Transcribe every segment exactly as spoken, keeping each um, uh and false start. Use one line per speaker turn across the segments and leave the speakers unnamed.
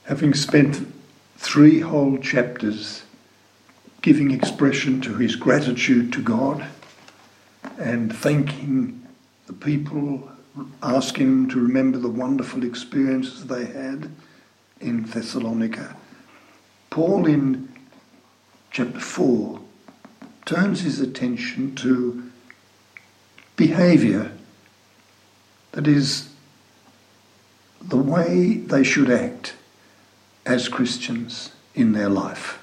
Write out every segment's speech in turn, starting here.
Having spent three whole chapters giving expression to his gratitude to God and thanking the people, asking them to remember the wonderful experiences they had in Thessalonica, Paul in chapter four turns his attention to behaviour, that is, the way they should act as Christians in their life.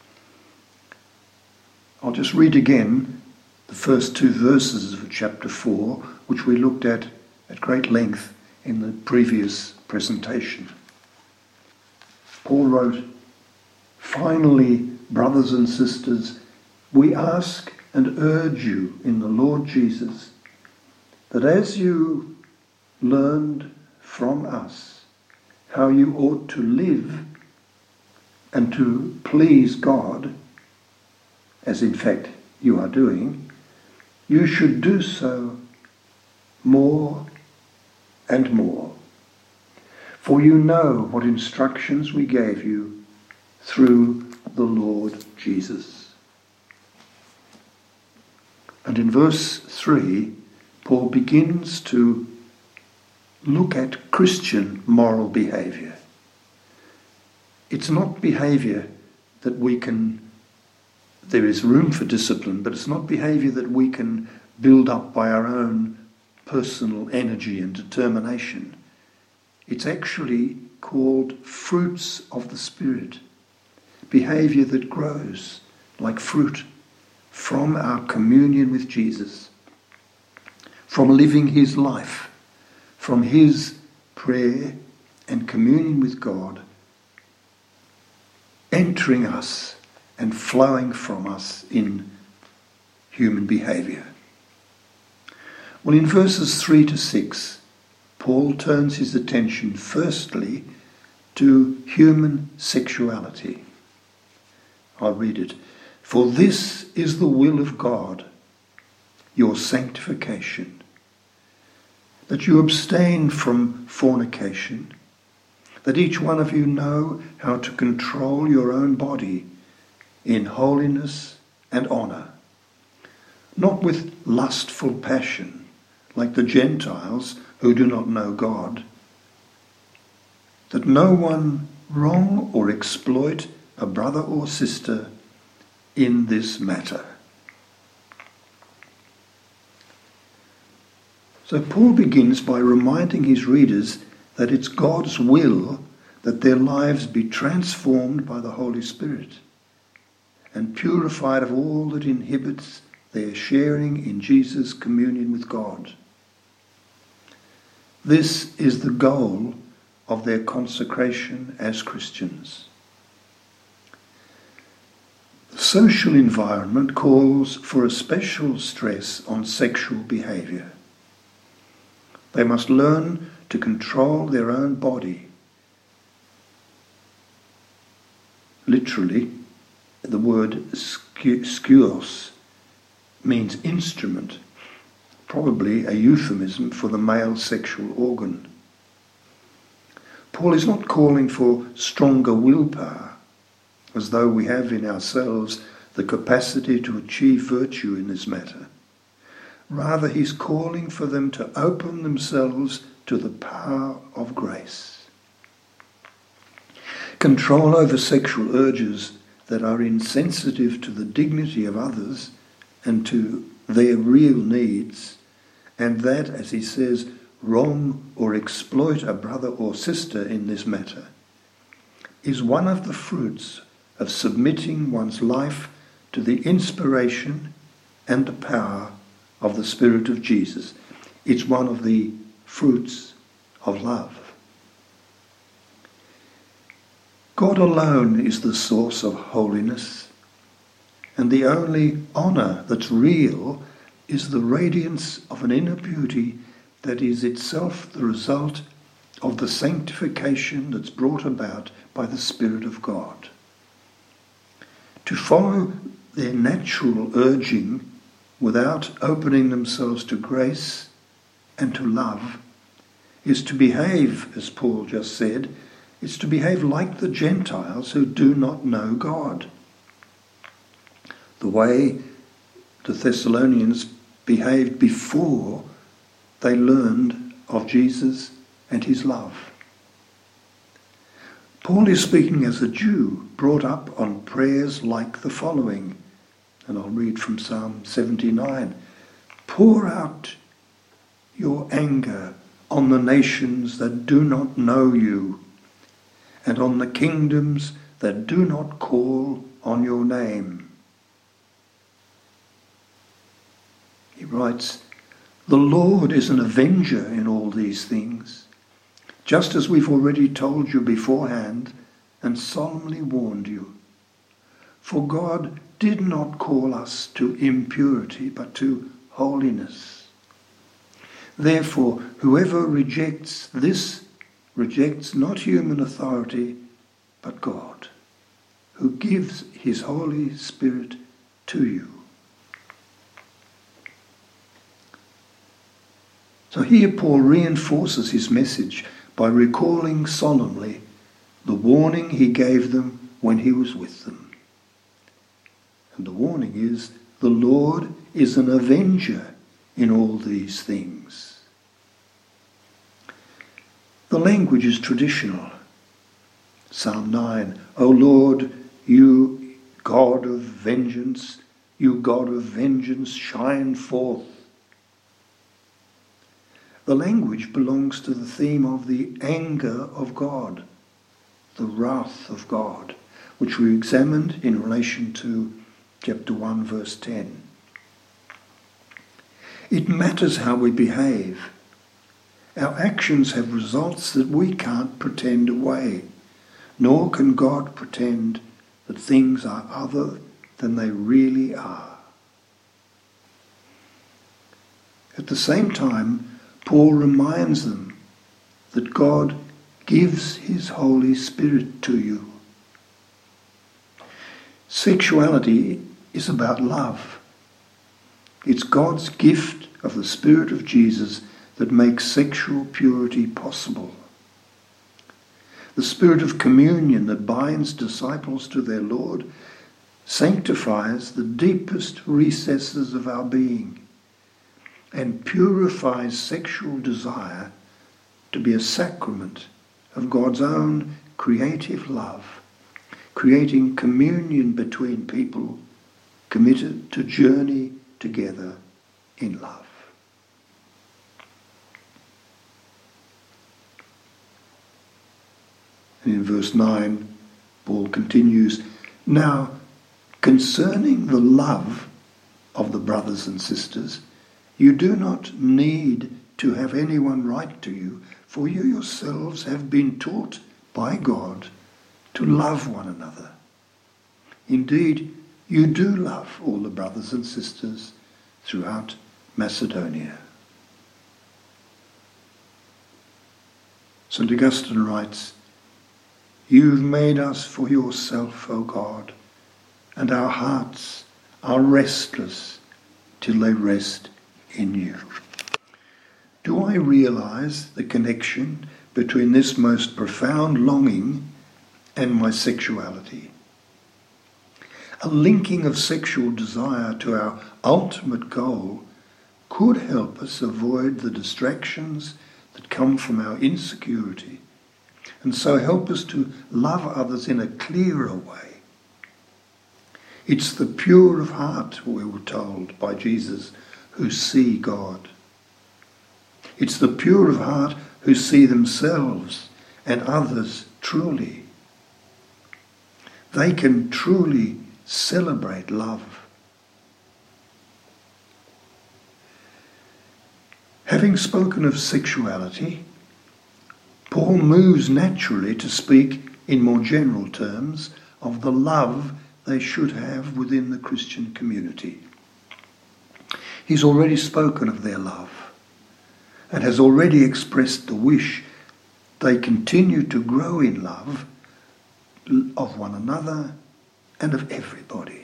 I'll just read again the first two verses of chapter four, which we looked at at great length in the previous presentation. Paul wrote, "Finally, brothers and sisters, we ask and urge you in the Lord Jesus that as you learned from us how you ought to live and to please God, as in fact you are doing, you should do so more and more. For you know what instructions we gave you through the Lord Jesus." And in verse three, Paul begins to look at Christian moral behaviour. It's not behaviour that we can, there is room for discipline, but it's not behaviour that we can build up by our own personal energy and determination. It's actually called fruits of the Spirit, behaviour that grows like fruit from our communion with Jesus, from living his life, from his prayer and communion with God, entering us and flowing from us in human behaviour. Well, in verses three to six, Paul turns his attention firstly to human sexuality. I'll read it. "For this is the will of God, your sanctification, that you abstain from fornication, that each one of you know how to control your own body in holiness and honour, not with lustful passion, like the Gentiles who do not know God, that no one wrong or exploit a brother or sister in this matter." So Paul begins by reminding his readers that it's God's will that their lives be transformed by the Holy Spirit and purified of all that inhibits their sharing in Jesus' communion with God. This is the goal of their consecration as Christians. The social environment calls for a special stress on sexual behaviour. They must learn to control their own body. Literally, the word skios means instrument, probably a euphemism for the male sexual organ. Paul is not calling for stronger willpower, as though we have in ourselves the capacity to achieve virtue in this matter. Rather, he's calling for them to open themselves to the power of grace. Control over sexual urges that are insensitive to the dignity of others and to their real needs, and that, as he says, wrong or exploit a brother or sister in this matter, is one of the fruits of submitting one's life to the inspiration and the power of the Spirit of Jesus. It's one of the fruits of love. God alone is the source of holiness, and the only honour that's real is the radiance of an inner beauty that is itself the result of the sanctification that's brought about by the Spirit of God. To follow their natural urging without opening themselves to grace and to love is to behave, as Paul just said, It's to behave like the Gentiles who do not know God. The way the Thessalonians behaved before they learned of Jesus and his love. Paul is speaking as a Jew brought up on prayers like the following, and I'll read from Psalm seventy-nine. Pour out your anger on the nations that do not know you, and on the kingdoms that do not call on your name. He writes, the Lord is an avenger in all these things, just as we've already told you beforehand and solemnly warned you. For God did not call us to impurity, but to holiness. Therefore, whoever rejects this rejects not human authority, but God, who gives his Holy Spirit to you. So here Paul reinforces his message by recalling solemnly the warning he gave them when he was with them. And the warning is, the Lord is an avenger in all these things. The language is traditional. Psalm nine, O Lord, you God of vengeance, you God of vengeance, shine forth. The language belongs to the theme of the anger of God, the wrath of God, which we examined in relation to chapter one, verse ten. It matters how we behave. Our actions have results that we can't pretend away, nor can God pretend that things are other than they really are. At the same time, Paul reminds them that God gives his Holy Spirit to you. Sexuality is about love. It's God's gift of the Spirit of Jesus that makes sexual purity possible. The spirit of communion that binds disciples to their Lord sanctifies the deepest recesses of our being and purifies sexual desire to be a sacrament of God's own creative love, creating communion between people committed to journey together in love. And in verse nine, Paul continues, now, concerning the love of the brothers and sisters, you do not need to have anyone write to you, for you yourselves have been taught by God to love one another. Indeed, you do love all the brothers and sisters throughout Macedonia. Saint Augustine writes, you've made us for yourself, O God, and our hearts are restless till they rest in you. Do I realize the connection between this most profound longing and my sexuality? A linking of sexual desire to our ultimate goal could help us avoid the distractions that come from our insecurity, and so help us to love others in a clearer way. It's the pure of heart, we were told by Jesus, who see God. It's the pure of heart who see themselves and others truly. They can truly celebrate love. Having spoken of sexuality, Paul moves naturally to speak in more general terms of the love they should have within the Christian community. He's already spoken of their love and has already expressed the wish they continue to grow in love of one another and of everybody.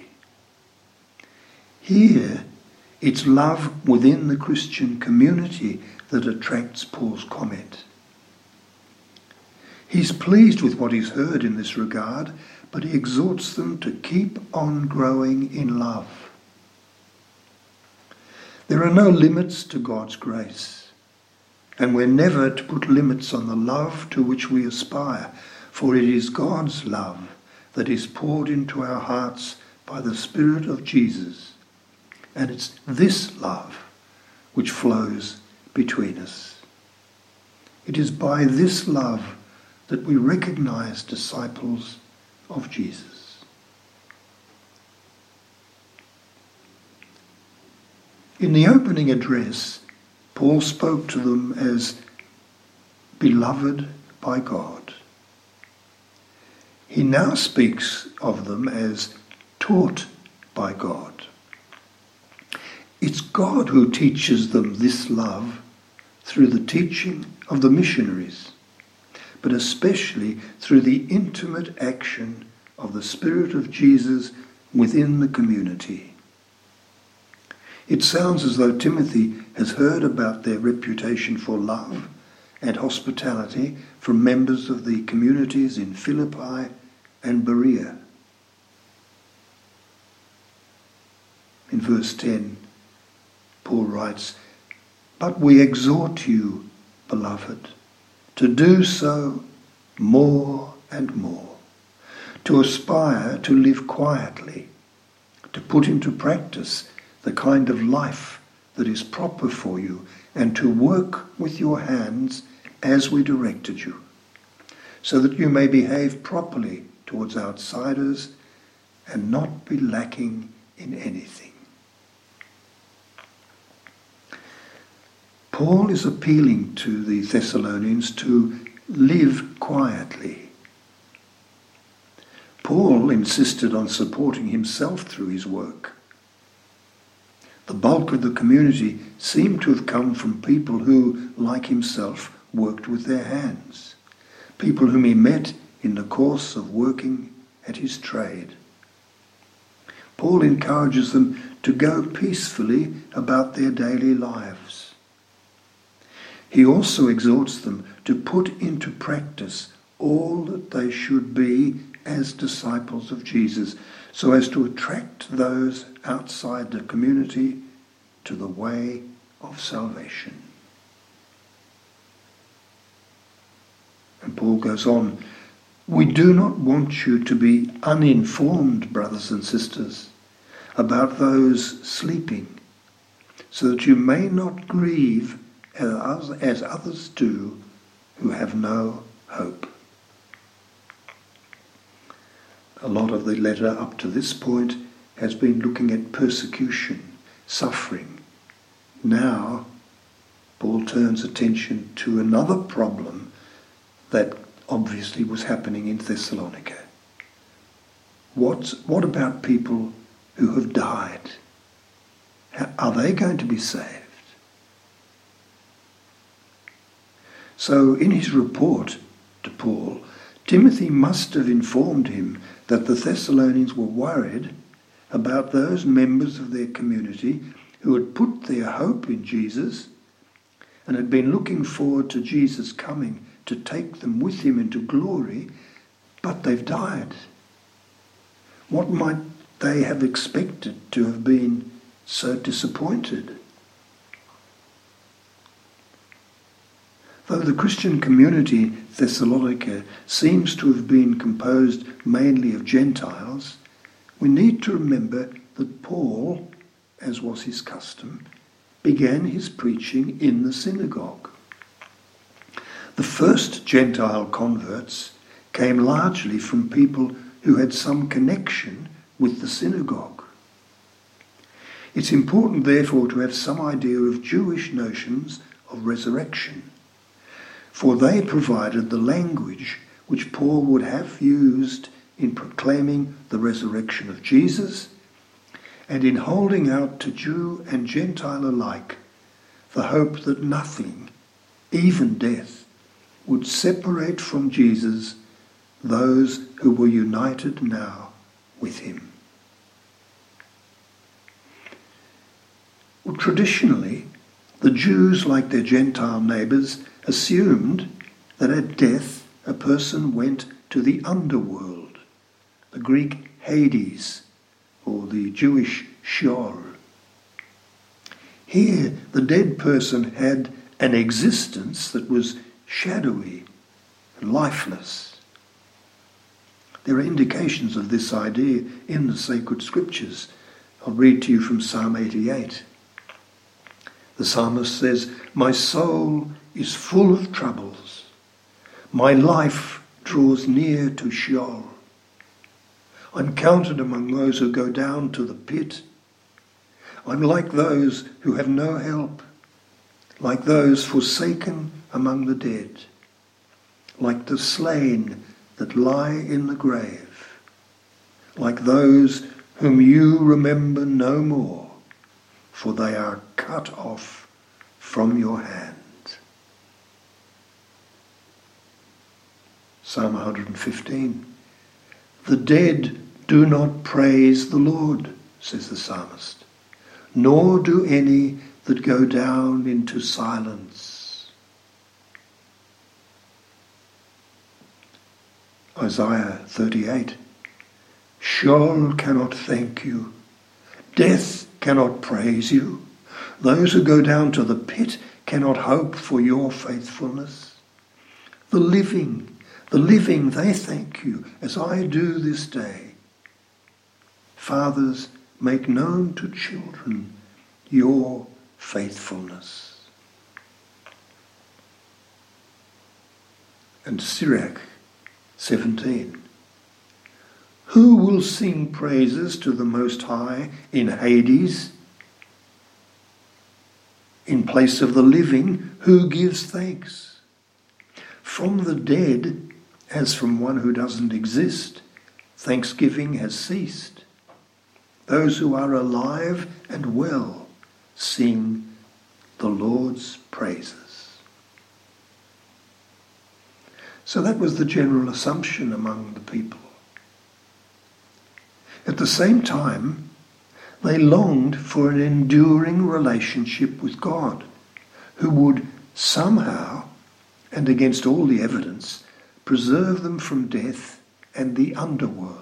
Here, it's love within the Christian community that attracts Paul's comment. He's pleased with what he's heard in this regard, but he exhorts them to keep on growing in love. There are no limits to God's grace, and we're never to put limits on the love to which we aspire, for it is God's love that is poured into our hearts by the Spirit of Jesus, and it's this love which flows between us. It is by this love that we recognize disciples of Jesus. In the opening address, Paul spoke to them as beloved by God. He now speaks of them as taught by God. It's God who teaches them this love through the teaching of the missionaries, but especially through the intimate action of the Spirit of Jesus within the community. It sounds as though Timothy has heard about their reputation for love and hospitality from members of the communities in Philippi and Berea. In verse ten, Paul writes, "But we exhort you, beloved, to do so more and more, to aspire to live quietly, to put into practice the kind of life that is proper for you, and to work with your hands as we directed you, so that you may behave properly towards outsiders and not be lacking in anything." Paul is appealing to the Thessalonians to live quietly. Paul insisted on supporting himself through his work. The bulk of the community seemed to have come from people who, like himself, worked with their hands, people whom he met in the course of working at his trade. Paul encourages them to go peacefully about their daily lives. He also exhorts them to put into practice all that they should be as disciples of Jesus, so as to attract those outside the community to the way of salvation. And Paul goes on, "We do not want you to be uninformed, brothers and sisters, about those sleeping, so that you may not grieve as, as others do who have no hope." A lot of the letter up to this point has been looking at persecution, suffering. Now, Paul turns attention to another problem that obviously was happening in Thessalonica. What's, what about people who have died? How, are they going to be saved? So in his report to Paul, Timothy must have informed him that the Thessalonians were worried about those members of their community who had put their hope in Jesus and had been looking forward to Jesus coming to take them with him into glory, but they've died. What might they have expected to have been so disappointed? Though the Christian community in Thessalonica seems to have been composed mainly of Gentiles, we need to remember that Paul, as was his custom, began his preaching in the synagogue. The first Gentile converts came largely from people who had some connection with the synagogue. It's important, therefore, to have some idea of Jewish notions of resurrection, for they provided the language which Paul would have used in proclaiming the resurrection of Jesus and in holding out to Jew and Gentile alike the hope that nothing, even death, would separate from Jesus those who were united now with him. Well, traditionally, the Jews, like their Gentile neighbours, assumed that at death a person went to the underworld, the Greek Hades, or the Jewish Sheol. Here, the dead person had an existence that was shadowy and lifeless. There are indications of this idea in the sacred scriptures. I'll read to you from Psalm eighty-eight. The psalmist says, "My soul is full of troubles. My life draws near to Sheol. I'm counted among those who go down to the pit. I'm like those who have no help, like those forsaken among the dead, like the slain that lie in the grave, like those whom you remember no more, for they are cut off from your hand." Psalm one hundred fifteen. "The dead do not praise the Lord," says the psalmist, "nor do any that go down into silence." Isaiah thirty-eight. "Sheol cannot thank you. Death cannot praise you. Those who go down to the pit cannot hope for your faithfulness. The living, the living, they thank you, as I do this day. Fathers, make known to children your faithfulness." And Sirach seventeen. "Who will sing praises to the Most High in Hades? In place of the living, who gives thanks? From the dead, as from one who doesn't exist, thanksgiving has ceased. Those who are alive and well sing the Lord's praises." So that was the general assumption among the people. At the same time, they longed for an enduring relationship with God, who would somehow, and against all the evidence, preserve them from death and the underworld.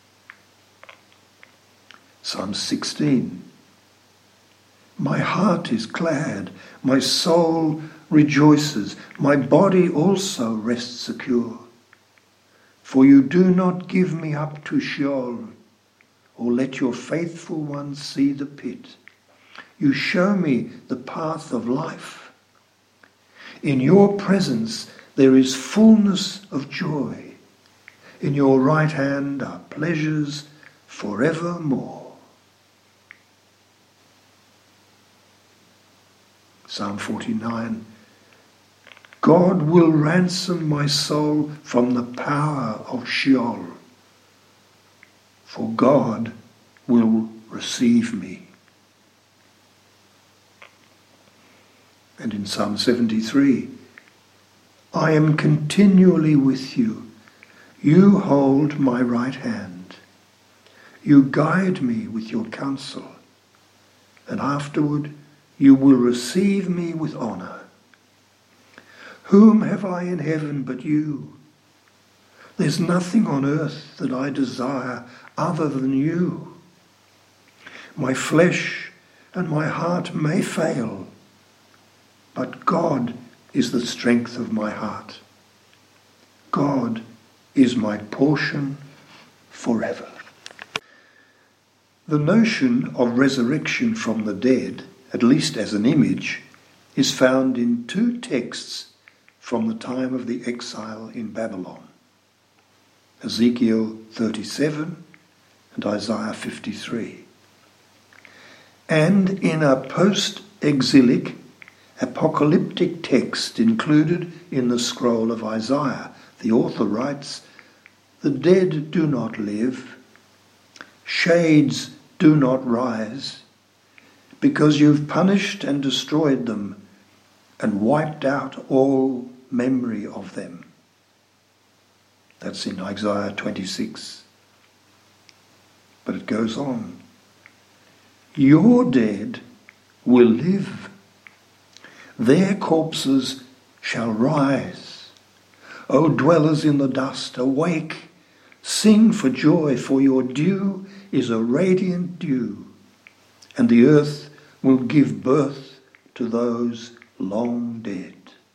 Psalm sixteen. "My heart is glad, my soul rejoices, my body also rests secure. For you do not give me up to Sheol, or let your faithful one see the pit. You show me the path of life. In your presence there is fullness of joy. In your right hand are pleasures forevermore." Psalm forty-nine. "God will ransom my soul from the power of Sheol, for God will receive me." And in Psalm seventy-three, "I am continually with you. You hold my right hand. You guide me with your counsel, and afterward you will receive me with honour. Whom have I in heaven but you? There's nothing on earth that I desire other than you. My flesh and my heart may fail, but God is the strength of my heart. God is my portion forever." The notion of resurrection from the dead, at least as an image, is found in two texts from the time of the exile in Babylon: Ezekiel thirty-seven and Isaiah fifty-three. And in a post-exilic, apocalyptic text included in the scroll of Isaiah, the author writes, "The dead do not live, shades do not rise, because you've punished and destroyed them and wiped out all memory of them." That's in Isaiah twenty-six. But it goes on. "Your dead will live. Their corpses shall rise. O dwellers in the dust, awake, sing for joy, for your dew is a radiant dew, and the earth will give birth to those long dead.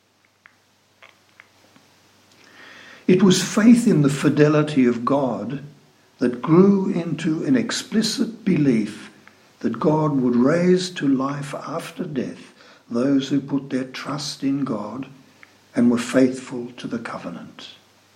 It was faith in the fidelity of God that grew into an explicit belief that God would raise to life after death those who put their trust in God and were faithful to the covenant.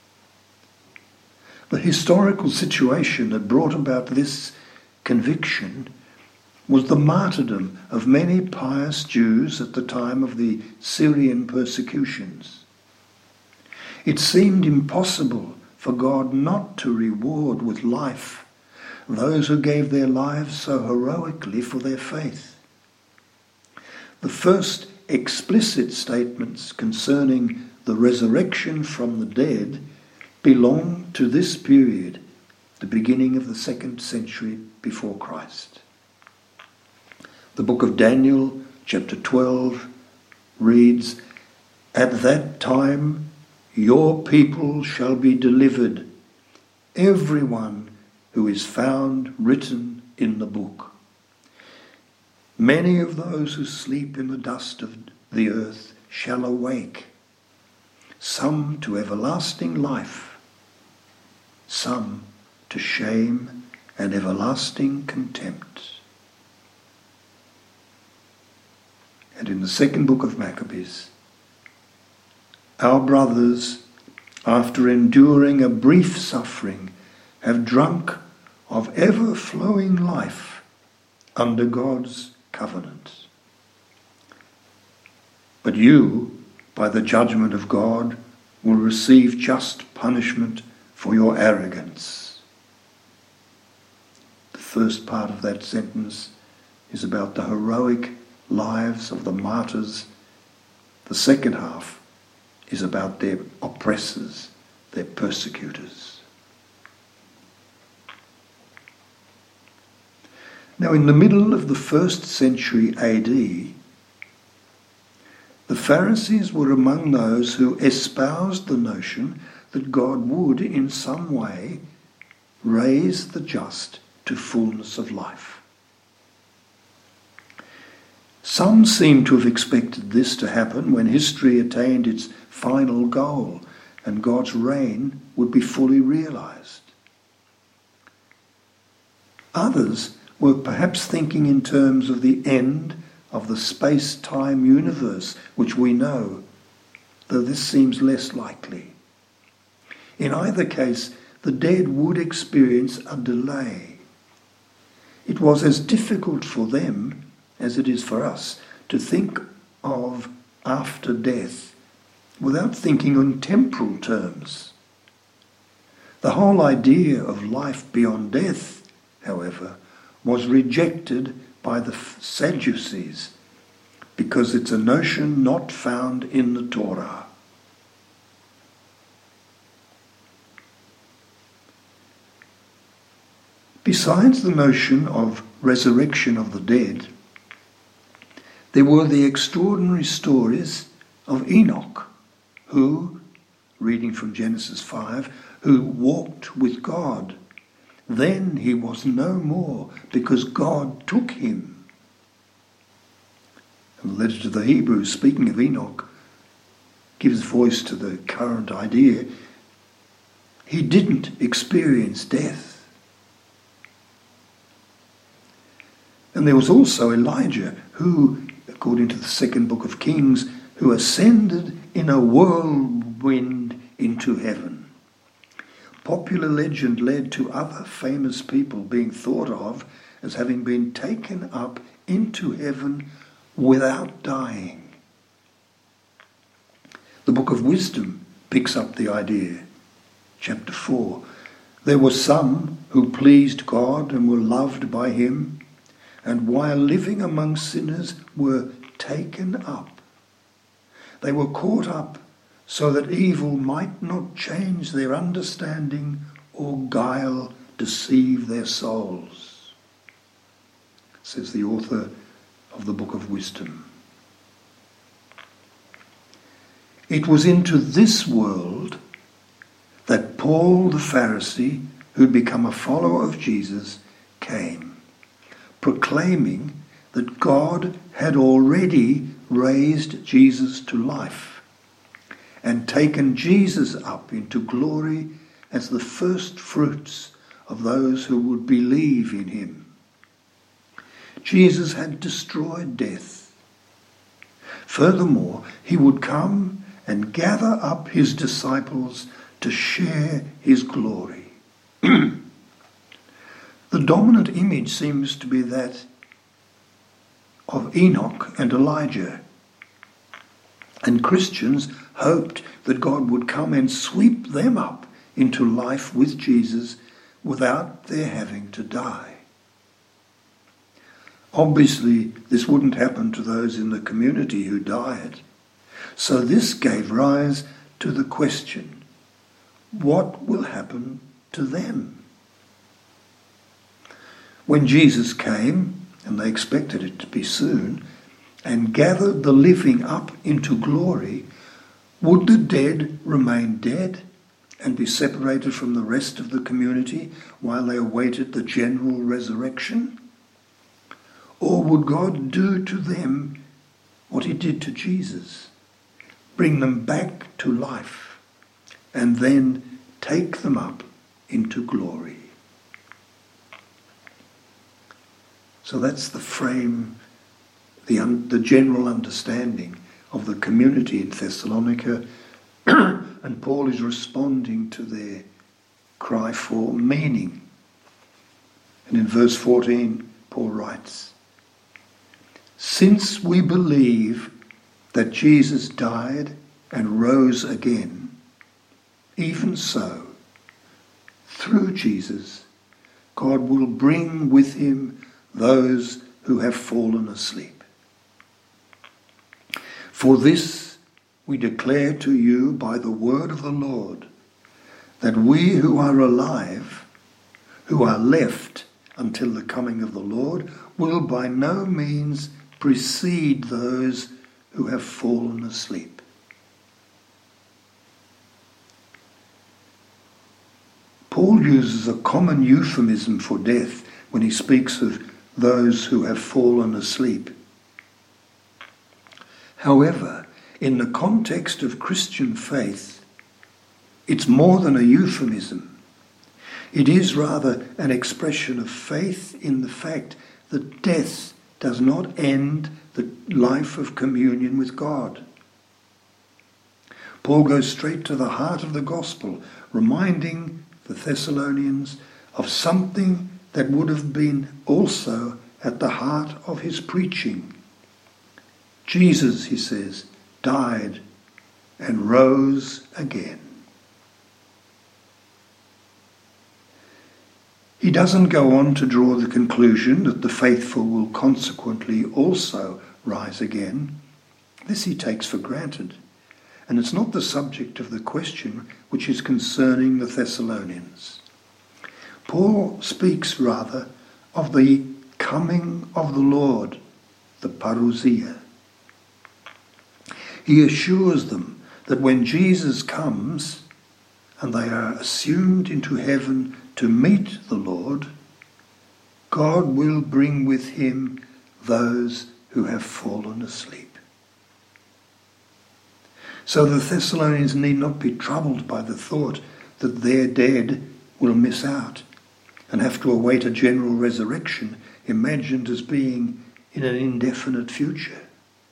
The historical situation that brought about this conviction was the martyrdom of many pious Jews at the time of the Syrian persecutions. It seemed impossible for God not to reward with life those who gave their lives so heroically for their faith. The first explicit statements concerning the resurrection from the dead belong to this period, the beginning of the second century before Christ. The book of Daniel, chapter twelve, reads, "At that time your people shall be delivered, everyone who is found written in the book. Many of those who sleep in the dust of the earth shall awake, some to everlasting life, some to shame and everlasting contempt." And in the second book of Maccabees, "Our brothers, after enduring a brief suffering, have drunk of ever-flowing life under God's covenant. But you, by the judgment of God, will receive just punishment for your arrogance." The first part of that sentence is about the heroic lives of the martyrs. The second half is about their oppressors, their persecutors. Now, in the middle of the first century A D, the Pharisees were among those who espoused the notion that God would, in some way, raise the just to fullness of life. Some seem to have expected this to happen when history attained its final goal and God's reign would be fully realized. Others were perhaps thinking in terms of the end of the space-time universe which we know, though this seems less likely. In either case, the dead would experience a delay. It was as difficult for them as it is for us to think of after death without thinking in temporal terms. The whole idea of life beyond death, however, was rejected by the Sadducees because it's a notion not found in the Torah. Besides the notion of resurrection of the dead, there were the extraordinary stories of Enoch, who, reading from Genesis five, who walked with God. Then he was no more because God took him. And the letter to the Hebrews, speaking of Enoch, gives voice to the current idea. He didn't experience death. And there was also Elijah, who, according to the second book of Kings, who ascended in a whirlwind into heaven. Popular legend led to other famous people being thought of as having been taken up into heaven without dying. The book of Wisdom picks up the idea. Chapter four. There were some who pleased God and were loved by him, and while living among sinners were taken up. They were caught up so that evil might not change their understanding or guile deceive their souls, says the author of the Book of Wisdom. It was into this world that Paul the Pharisee, who'd become a follower of Jesus, came, proclaiming that God had already raised Jesus to life and taken Jesus up into glory as the first fruits of those who would believe in him. Jesus had destroyed death. Furthermore, he would come and gather up his disciples to share his glory. The dominant image seems to be that of Enoch and Elijah. And Christians hoped that God would come and sweep them up into life with Jesus without their having to die. Obviously, this wouldn't happen to those in the community who died. So this gave rise to the question, what will happen to them? When Jesus came, and they expected it to be soon, and gathered the living up into glory, would the dead remain dead and be separated from the rest of the community while they awaited the general resurrection? Or would God do to them what he did to Jesus, bring them back to life, and then take them up into glory? So that's the frame, the, un, the general understanding of the community in Thessalonica, and Paul is responding to their cry for meaning. And in verse fourteen, Paul writes, "Since we believe that Jesus died and rose again, even so, through Jesus, God will bring with him those who have fallen asleep. For this we declare to you by the word of the Lord, that we who are alive, who are left until the coming of the Lord, will by no means precede those who have fallen asleep." Paul uses a common euphemism for death when he speaks of those who have fallen asleep. However, in the context of Christian faith, it's more than a euphemism. It is rather an expression of faith in the fact that death does not end the life of communion with God. Paul goes straight to the heart of the gospel, reminding the Thessalonians of something that would have been also at the heart of his preaching. Jesus, he says, died and rose again. He doesn't go on to draw the conclusion that the faithful will consequently also rise again. This he takes for granted, and it's not the subject of the question which is concerning the Thessalonians. Paul speaks rather of the coming of the Lord, the parousia. He assures them that when Jesus comes and they are assumed into heaven to meet the Lord, God will bring with him those who have fallen asleep. So the Thessalonians need not be troubled by the thought that their dead will miss out and have to await a general resurrection imagined as being in an indefinite future.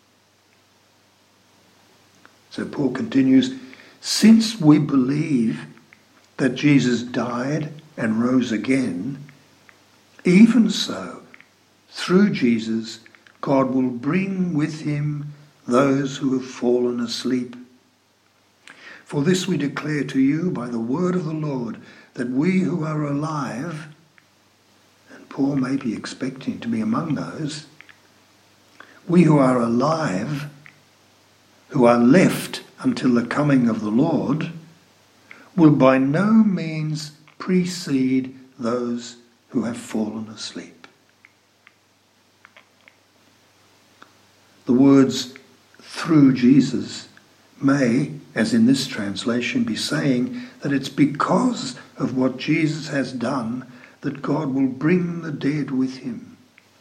So Paul continues, "Since we believe that Jesus died and rose again, even so, through Jesus, God will bring with him those who have fallen asleep. For this we declare to you by the word of the Lord, that we who are alive," and Paul may be expecting to be among those, "we who are alive, who are left until the coming of the Lord, will by no means precede those who have fallen asleep." The words "through Jesus" may, as in this translation, be saying that it's because of what Jesus has done that God will bring the dead with him.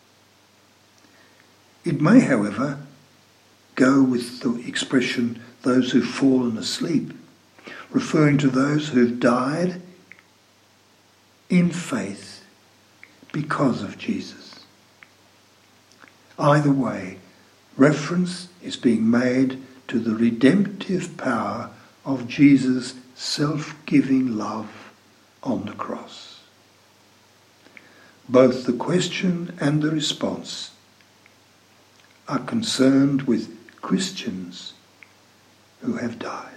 It may, however, go with the expression, those who've fallen asleep, referring to those who've died in faith because of Jesus. Either way, reference is being made to the redemptive power of Jesus' self-giving love on the cross. Both the question and the response are concerned with Christians who have died.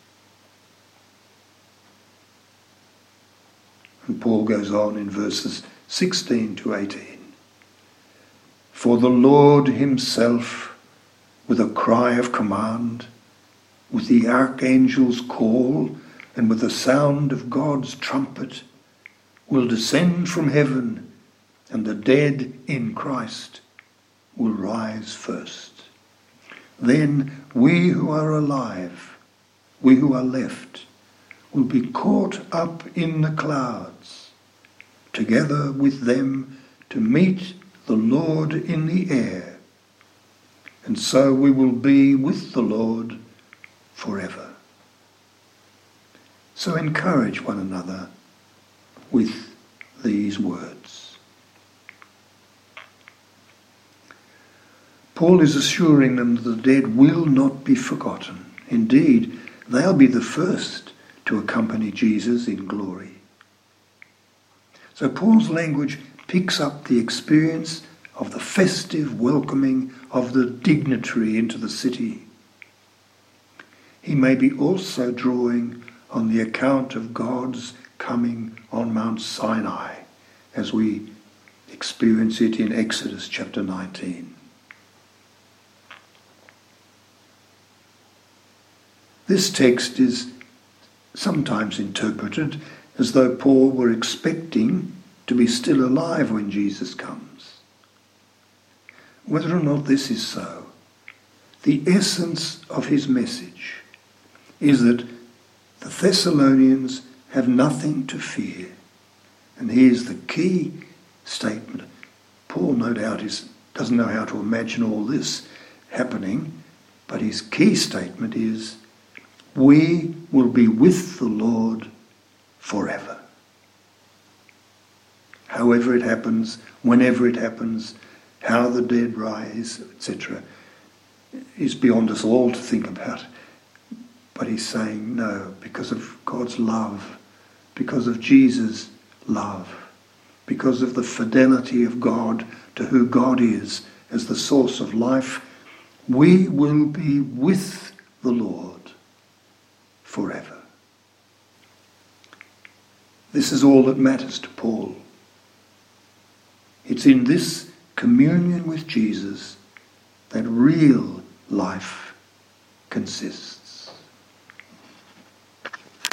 And Paul goes on in verses sixteen to eighteen. For the Lord himself, with a cry of command, with the archangel's call, and with the sound of God's trumpet, will descend from heaven, and the dead in Christ will rise first. Then we who are alive, we who are left, will be caught up in the clouds, together with them to meet the Lord in the air, and so we will be with the Lord forever. So encourage one another with these words. Paul is assuring them that the dead will not be forgotten. Indeed, they'll be the first to accompany Jesus in glory. So Paul's language picks up the experience of the festive welcoming of the dignitary into the city. He may be also drawing on the account of God's coming on Mount Sinai, as we experience it in Exodus chapter nineteen. This text is sometimes interpreted as though Paul were expecting to be still alive when Jesus comes. Whether or not this is so, the essence of his message is that the Thessalonians have nothing to fear. And here's the key statement. Paul, no doubt, is, doesn't know how to imagine all this happening, but his key statement is, we will be with the Lord forever. However it happens, whenever it happens, how the dead rise, et cetera, is beyond us all to think about. But he's saying no, because of God's love, because of Jesus' love, because of the fidelity of God to who God is as the source of life, we will be with the Lord forever. This is all that matters to Paul. It's in this communion with Jesus that real life consists.